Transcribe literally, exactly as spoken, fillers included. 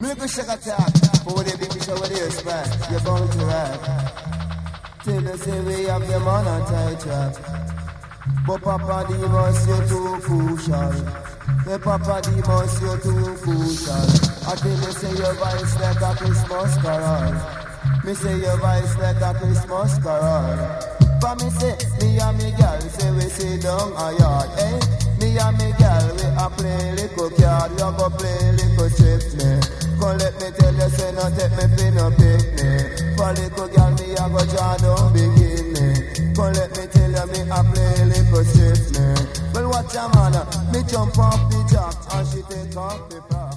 Ricochet attack. For the big show with your spat, you're bound to rap. Till they say we have your man on tight trap. But Papa Demos, you're too crucial. The Papa Demos, you're too crucial. I tell you say your voice like a Christmas carol. Me say your voice like a Christmas carol. But me say, me and me girl say we sit down a yard, eh? Me and me girl we a play little card, you go play little strip me. Come let me tell you, say no take me pin no pick me. For little girl me a go draw down begin me. Come let me tell you, me a play little strip me. Well watch a man, me jump off the jack and she take off the part.